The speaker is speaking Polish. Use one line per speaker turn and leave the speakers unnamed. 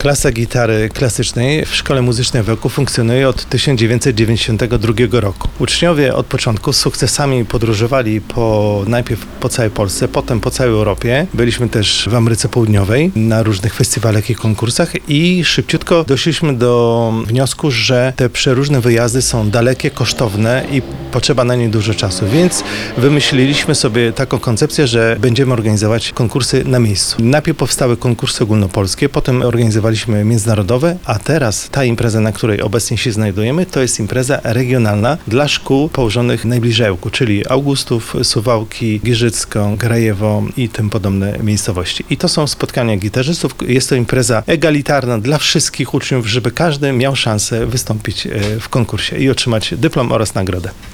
Klasa gitary klasycznej w Szkole Muzycznej w Ełku funkcjonuje od 1992 roku. Uczniowie od początku z sukcesami podróżowali najpierw po całej Polsce, potem po całej Europie. Byliśmy też w Ameryce Południowej na różnych festiwalach i konkursach i szybciutko doszliśmy do wniosku, że te przeróżne wyjazdy są dalekie, kosztowne i potrzeba na nie dużo czasu, więc wymyśliliśmy sobie taką koncepcję, że będziemy organizować konkursy na miejscu. Najpierw powstały konkursy ogólnopolskie, potem organizowaliśmy międzynarodowe, a teraz ta impreza, na której obecnie się znajdujemy, to jest impreza regionalna dla szkół położonych najbliżej Ełku, czyli Augustów, Suwałki, Giżycką, Grajewo i tym podobne miejscowości. I to są spotkania gitarzystów. Jest to impreza egalitarna dla wszystkich uczniów, żeby każdy miał szansę wystąpić w konkursie i otrzymać dyplom oraz nagrodę.